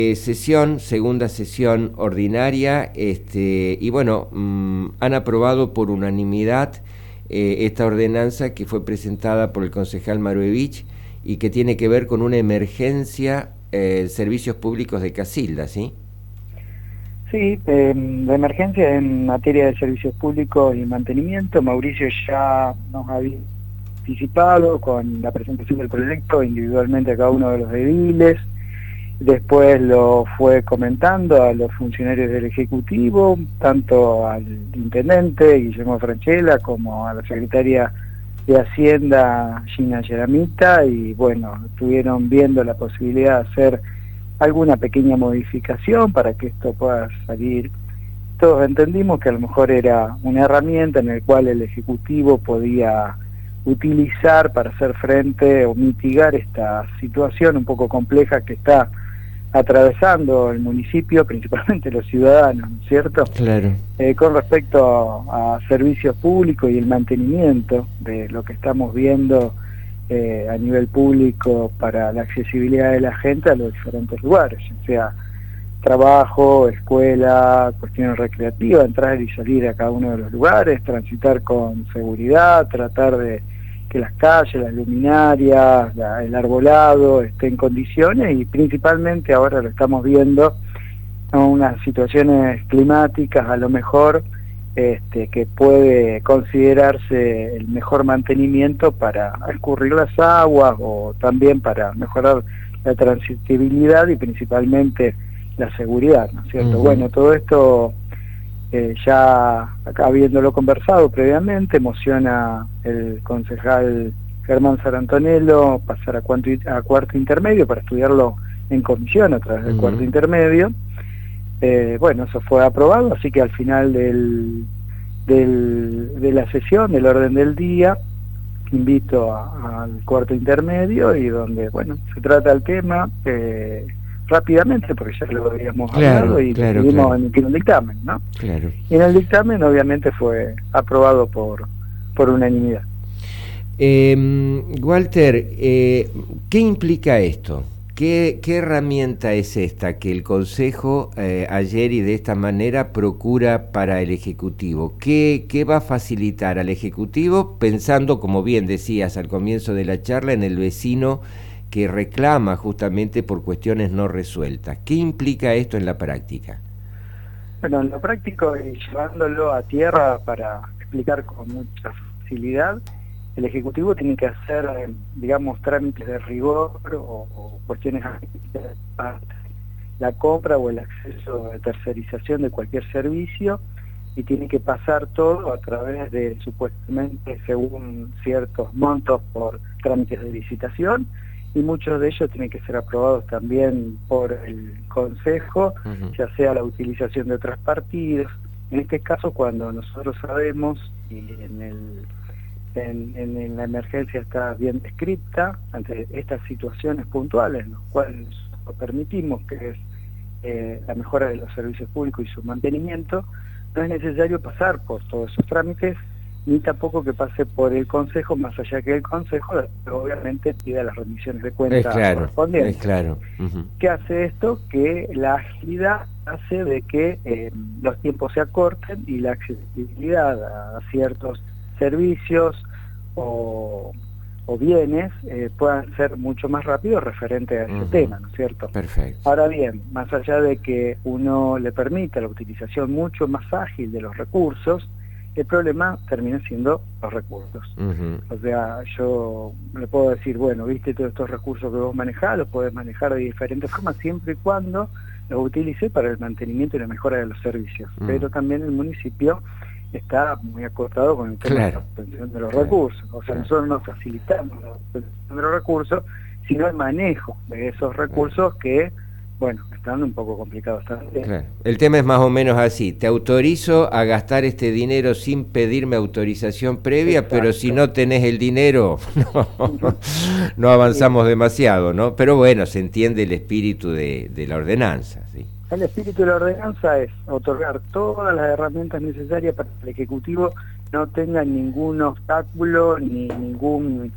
Segunda sesión ordinaria, y bueno, han aprobado por unanimidad esta ordenanza que fue presentada por el concejal Maruevich y que tiene que ver con una emergencia servicios públicos de Casilda, ¿sí? Sí, de emergencia en materia de servicios públicos y mantenimiento. Mauricio ya nos había anticipado con la presentación del proyecto individualmente a cada uno de los ediles. Después lo fue comentando a los funcionarios del Ejecutivo, tanto al intendente Guillermo Franchella como a la secretaria de Hacienda Gina Yeramita, y bueno, estuvieron viendo la posibilidad de hacer alguna pequeña modificación para que esto pueda salir. Todos entendimos que a lo mejor era una herramienta en la cual el Ejecutivo podía utilizar para hacer frente o mitigar esta situación un poco compleja que está atravesando el municipio, principalmente los ciudadanos, ¿no es cierto? Claro. Con respecto a servicios públicos y el mantenimiento de lo que estamos viendo a nivel público para la accesibilidad de la gente a los diferentes lugares, o sea, trabajo, escuela, cuestiones recreativas, entrar y salir a cada uno de los lugares, transitar con seguridad, tratar de que las calles, las luminarias, el arbolado esté en condiciones, y principalmente ahora lo estamos viendo en unas situaciones climáticas a lo mejor que puede considerarse el mejor mantenimiento para escurrir las aguas o también para mejorar la transitibilidad y principalmente la seguridad, ¿no es cierto? Bueno, todo esto ya acá habiéndolo conversado previamente, emociona el concejal Germán Sarantonello pasar a cuarto intermedio para estudiarlo en comisión a través del cuarto intermedio. Bueno, eso fue aprobado, así que al final de la sesión, del orden del día, invito al cuarto intermedio, y donde, bueno, se trata el tema rápidamente, porque ya lo habíamos hablado, y decidimos emitir un dictamen, ¿no? Claro. Y en el dictamen obviamente fue aprobado por unanimidad. Walter, ¿qué implica esto? ¿Qué herramienta es esta que el Consejo ayer y de esta manera procura para el Ejecutivo? ¿Qué va a facilitar al Ejecutivo, pensando, como bien decías al comienzo de la charla, en el vecino que reclama justamente por cuestiones no resueltas? ¿Qué implica esto en la práctica? Bueno, en lo práctico, y llevándolo a tierra para explicar con mucha facilidad, el Ejecutivo tiene que hacer, digamos, trámites de rigor o cuestiones para la compra o el acceso de tercerización de cualquier servicio, y tiene que pasar todo a través de, supuestamente, según ciertos montos, por trámites de licitación, y muchos de ellos tienen que ser aprobados también por el Consejo, ya sea la utilización de otras partidas. En este caso, cuando nosotros sabemos, y en la emergencia está bien descrita, ante estas situaciones puntuales, en las cuales nosotros permitimos, que es la mejora de los servicios públicos y su mantenimiento, no es necesario pasar por todos esos trámites, ni tampoco que pase por el Consejo, más allá que el Consejo obviamente pida las rendiciones de cuentas correspondientes. Claro. ¿Qué hace esto? Que la agilidad hace de que los tiempos se acorten y la accesibilidad a ciertos servicios o bienes puedan ser mucho más rápidos referente a ese tema, ¿no es cierto? Perfecto. Ahora bien, más allá de que uno le permita la utilización mucho más ágil de los recursos, el problema termina siendo los recursos. O sea, yo le puedo decir, bueno, viste todos estos recursos que vos manejás, los podés manejar de diferentes formas, siempre y cuando los utilice para el mantenimiento y la mejora de los servicios. Pero también el municipio está muy acotado con el tema de la obtención de los recursos. O sea, nosotros no facilitamos la obtención de los recursos, sino el manejo de esos recursos que, bueno, están un poco complicados también. Claro. El tema es más o menos así: te autorizo a gastar este dinero sin pedirme autorización previa, pero si no tenés el dinero, no avanzamos demasiado, ¿no? Pero bueno, se entiende el espíritu de la ordenanza, ¿sí? El espíritu de la ordenanza es otorgar todas las herramientas necesarias para que el Ejecutivo no tenga ningún obstáculo ni ningún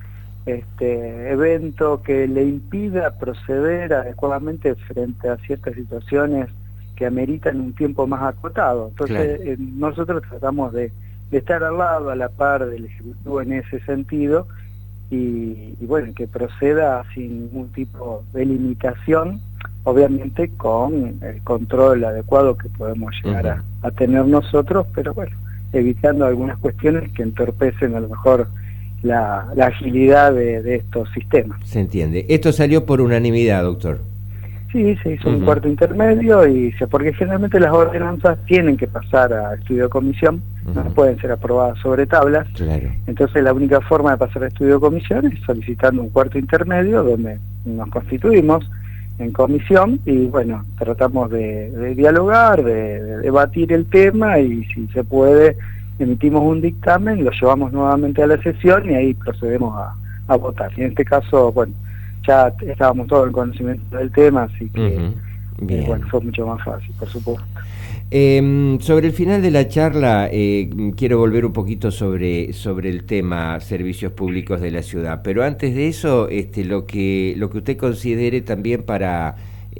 evento que le impida proceder adecuadamente frente a ciertas situaciones que ameritan un tiempo más acotado. Entonces, Claro. nosotros tratamos de estar al lado, a la par del Ejecutivo en ese sentido, y bueno, que proceda sin ningún tipo de limitación, obviamente con el control adecuado que podemos llegar a tener nosotros, pero bueno, evitando algunas cuestiones que entorpecen a lo mejor la agilidad de estos sistemas. Se entiende. Esto salió por unanimidad, doctor. Sí, se hizo un cuarto intermedio, porque generalmente las ordenanzas tienen que pasar a estudio de comisión, no pueden ser aprobadas sobre tablas. Claro. Entonces la única forma de pasar a estudio de comisión es solicitando un cuarto intermedio donde nos constituimos en comisión y bueno, tratamos de dialogar, de debatir el tema y si se puede emitimos un dictamen, lo llevamos nuevamente a la sesión y ahí procedemos a votar. Y en este caso, bueno, ya estábamos todos en conocimiento del tema, así que bueno, fue mucho más fácil, por supuesto. Sobre el final de la charla, quiero volver un poquito sobre el tema servicios públicos de la ciudad, pero antes de eso, lo que usted considere también para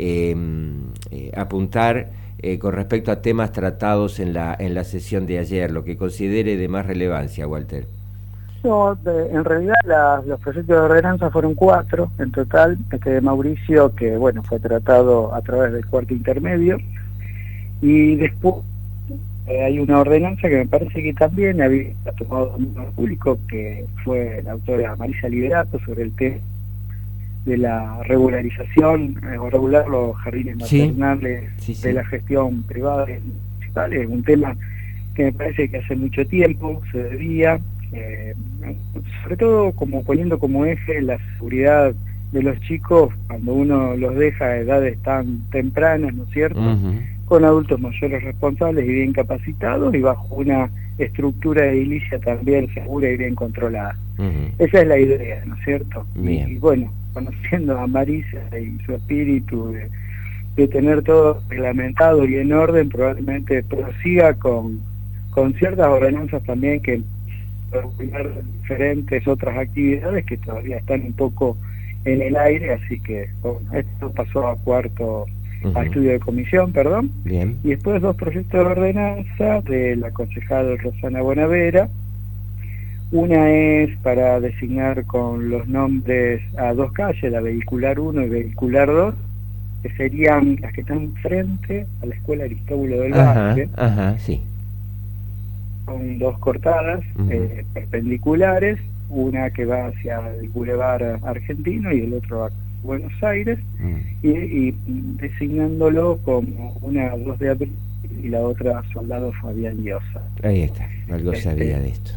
apuntar con respecto a temas tratados en la sesión de ayer, lo que considere de más relevancia, Walter. No, en realidad los proyectos de ordenanza fueron 4 en total, de Mauricio, que bueno, fue tratado a través del cuarto intermedio, y después hay una ordenanza que me parece que también había tomado dominio público, que fue la autora Marisa Liberato, sobre el tema de la regularización, o regular los jardines maternales de la gestión privada y municipal. Es un tema que me parece que hace mucho tiempo se debía, sobre todo como poniendo como eje la seguridad de los chicos cuando uno los deja a edades tan tempranas, ¿no es cierto?, con adultos mayores responsables y bien capacitados y bajo una estructura edilicia también segura y bien controlada. Esa es la idea, ¿no es cierto? Y bueno, conociendo a Marisa y su espíritu de tener todo reglamentado y en orden, probablemente prosiga con ciertas ordenanzas también que regular diferentes otras actividades que todavía están un poco en el aire, así que bueno, esto pasó a cuarto, a estudio de comisión, perdón. Bien. Y después 2 proyectos de ordenanza de la concejal Rosana Bonavera. Una es para designar con los nombres a 2 calles, la vehicular 1 y vehicular 2, que serían las que están frente a la escuela Aristóbulo del Valle. Sí. Con 2 cortadas perpendiculares, una que va hacia el Boulevard Argentino y el otro a Buenos Aires, y designándolo como una 2 de abril y la otra Soldado Fabián Llosa. Ahí está, algo sabía de esto.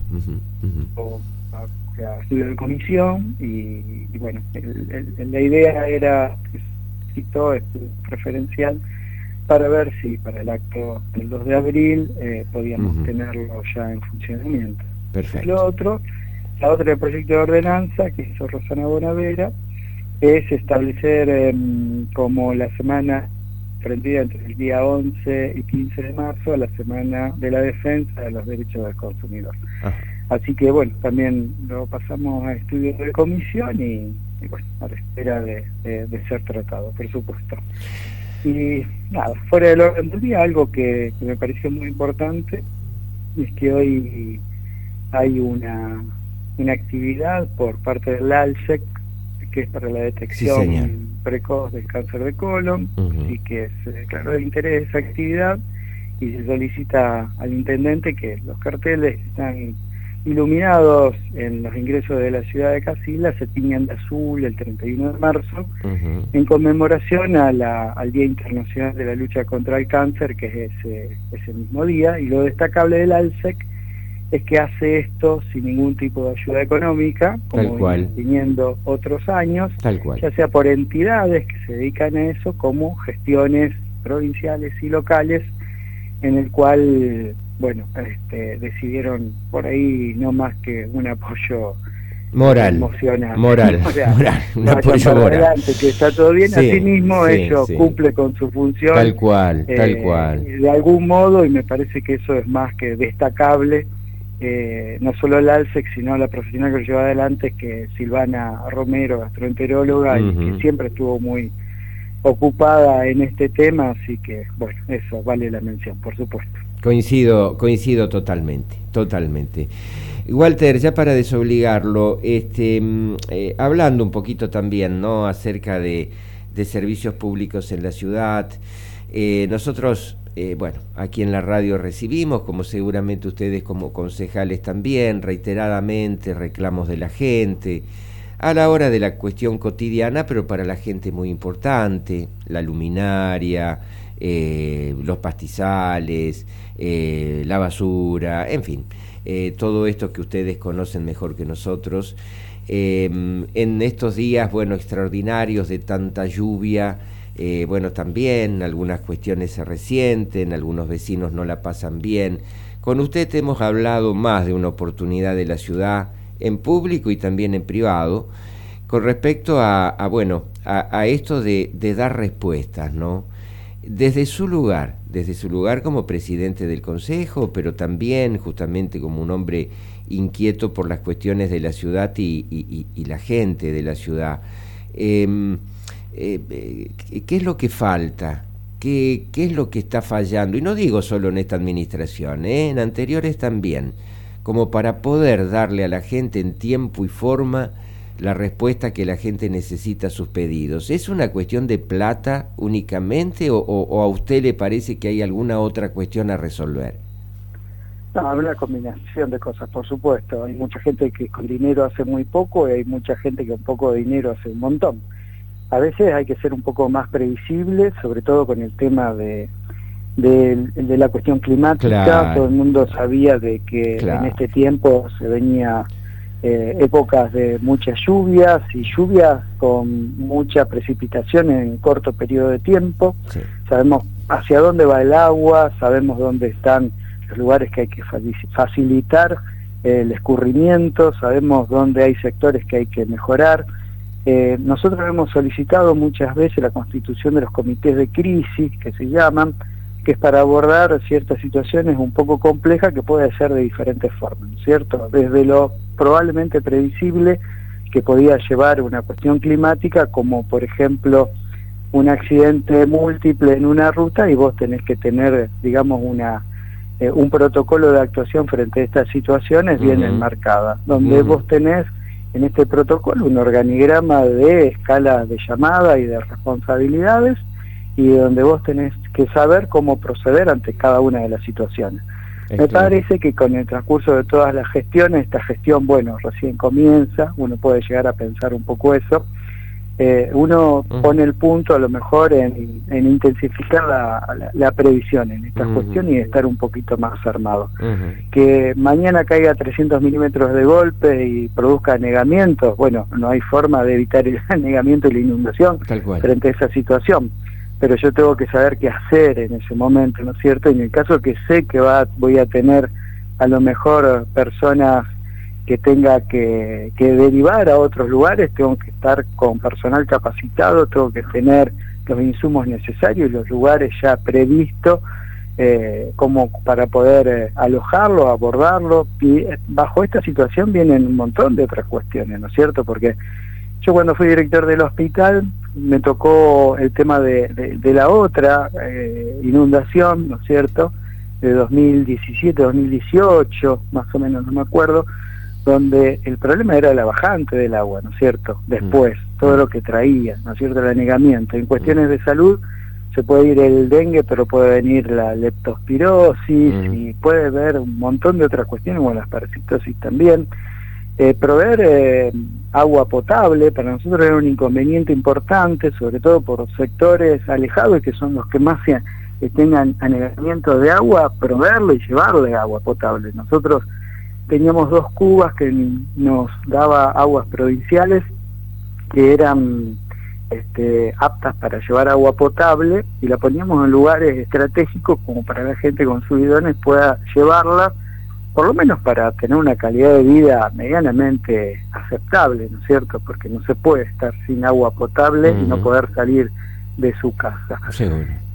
A estudio de comisión y bueno, la idea era preferencial para ver si para el acto del 2 de abril podíamos tenerlo ya en funcionamiento. Perfecto. La otra del proyecto de ordenanza que hizo Rosana Bonavera es establecer como la semana comprendida entre el día 11 y 15 de marzo a la semana de la defensa de los derechos del consumidor. Así que bueno, también lo pasamos a estudio de comisión y bueno, a la espera de ser tratado, por supuesto. Y nada, fuera del orden del día, algo que me pareció muy importante es que hoy hay una actividad por parte del ALSEC que es para la detección precoz del cáncer de colon, y que se declaró el interés de esa actividad y se solicita al intendente que los carteles están iluminados en los ingresos de la ciudad de Casilda se tiñan de azul el 31 de marzo en conmemoración al Día Internacional de la Lucha contra el Cáncer, que es ese mismo día. Y lo destacable del ALSEC es que hace esto sin ningún tipo de ayuda económica, como viniendo otros años, ya sea por entidades que se dedican a eso, como gestiones provinciales y locales, en el cual, bueno, decidieron por ahí no más que un apoyo emocional. O sea, un apoyo moral. Adelante, que está todo bien, asimismo ellos cumple con su función. Tal cual. De algún modo, y me parece que eso es más que destacable, no solo el ALSEC, sino la profesional que lo lleva adelante, que es Silvana Romero, gastroenteróloga, y que siempre estuvo muy ocupada en este tema, así que, bueno, eso vale la mención, por supuesto. Coincido totalmente. Walter, ya para desobligarlo, hablando un poquito también, ¿no?, acerca de servicios públicos en la ciudad, nosotros, bueno, aquí en la radio recibimos, como seguramente ustedes como concejales también, reiteradamente reclamos de la gente, a la hora de la cuestión cotidiana, pero para la gente muy importante, la luminaria, los pastizales, la basura, en fin, todo esto que ustedes conocen mejor que nosotros. En estos días, bueno, extraordinarios de tanta lluvia, bueno, también algunas cuestiones se resienten, algunos vecinos no la pasan bien. Con usted hemos hablado más de una oportunidad de la ciudad, en público y también en privado, con respecto a esto de dar respuestas, ¿no? Desde su lugar como presidente del Consejo, pero también justamente como un hombre inquieto por las cuestiones de la ciudad y la gente de la ciudad. ¿Qué es lo que falta? ¿Qué es lo que está fallando? Y no digo solo en esta administración, en anteriores también, como para poder darle a la gente en tiempo y forma la respuesta que la gente necesita a sus pedidos. ¿Es una cuestión de plata únicamente o a usted le parece que hay alguna otra cuestión a resolver? No, es una combinación de cosas, por supuesto. Hay mucha gente que con dinero hace muy poco y hay mucha gente que con poco dinero hace un montón. A veces hay que ser un poco más previsible, sobre todo con el tema de la cuestión climática. Claro. Todo el mundo sabía de que en este tiempo se venía épocas de muchas lluvias y lluvias con mucha precipitación en corto periodo de tiempo. Sí. Sabemos hacia dónde va el agua, sabemos dónde están los lugares que hay que facilitar el escurrimiento, sabemos dónde hay sectores que hay que mejorar. Nosotros hemos solicitado muchas veces la constitución de los comités de crisis, que se llaman, que es para abordar ciertas situaciones un poco complejas que puede ser de diferentes formas, ¿cierto? Desde lo probablemente previsible que podía llevar una cuestión climática, como por ejemplo un accidente múltiple en una ruta y vos tenés que tener, digamos, un protocolo de actuación frente a estas situaciones bien enmarcada, donde vos tenés en este protocolo un organigrama de escalas de llamada y de responsabilidades, y donde vos tenés que saber cómo proceder ante cada una de las situaciones. Me parece que con el transcurso de todas las gestiones, esta gestión, bueno, recién comienza, uno puede llegar a pensar un poco eso, uno pone el punto a lo mejor en intensificar la previsión en estas cuestiones y estar un poquito más armado. Que mañana caiga 300 milímetros de golpe y produzca anegamientos, bueno, no hay forma de evitar el anegamiento y la inundación frente a esa situación. Pero yo tengo que saber qué hacer en ese momento, ¿no es cierto? En el caso que sé que voy a tener a lo mejor personas que tenga que derivar a otros lugares, tengo que estar con personal capacitado, tengo que tener los insumos necesarios y los lugares ya previstos como para poder alojarlo, abordarlo, y bajo esta situación vienen un montón de otras cuestiones, ¿no es cierto? Porque yo cuando fui director del hospital me tocó el tema de la otra inundación, ¿no es cierto?, de 2017, 2018, más o menos, no me acuerdo, donde el problema era la bajante del agua, ¿no es cierto?, después, todo lo que traía, ¿no es cierto?, el anegamiento. En cuestiones de salud se puede ir el dengue, pero puede venir la leptospirosis y puede haber un montón de otras cuestiones, como la parasitosis también. Proveer agua potable para nosotros era un inconveniente importante, sobre todo por sectores alejados que son los que más tengan anegamiento de agua, proveerlo y llevarle agua potable. Nosotros teníamos 2 cubas que nos daba aguas provinciales que eran aptas para llevar agua potable, y la poníamos en lugares estratégicos como para que la gente con sus bidones pueda llevarla, por lo menos para tener una calidad de vida medianamente aceptable, ¿no es cierto? Porque no se puede estar sin agua potable y no poder salir de su casa.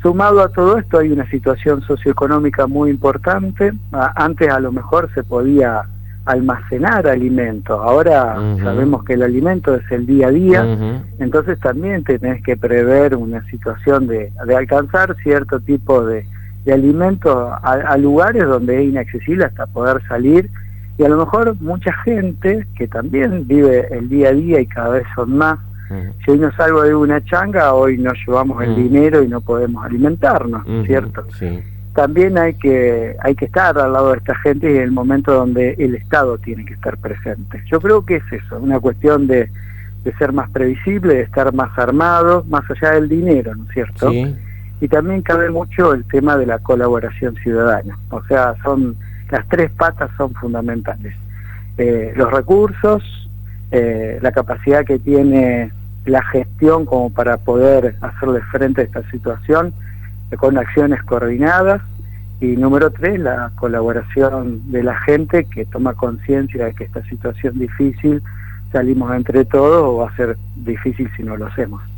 Sumado a todo esto hay una situación socioeconómica muy importante. Antes a lo mejor se podía almacenar alimentos, ahora sabemos que el alimento es el día a día, entonces también tenés que prever una situación de alcanzar cierto tipo de alimentos a lugares donde es inaccesible hasta poder salir, y a lo mejor mucha gente que también vive el día a día y cada vez son más. Si hoy no salgo de una changa, hoy no llevamos el dinero y no podemos alimentarnos, ¿cierto? Sí. También hay que estar al lado de esta gente, y en el momento donde el Estado tiene que estar presente. Yo creo que es eso, una cuestión de ser más previsible, de estar más armado, más allá del dinero, ¿no es cierto? Sí. Y también cabe mucho el tema de la colaboración ciudadana. O sea, las tres patas son fundamentales. Los recursos, la capacidad que tiene la gestión como para poder hacerle frente a esta situación con acciones coordinadas, y número 3, la colaboración de la gente que toma conciencia de que esta situación difícil salimos entre todos, o va a ser difícil si no lo hacemos.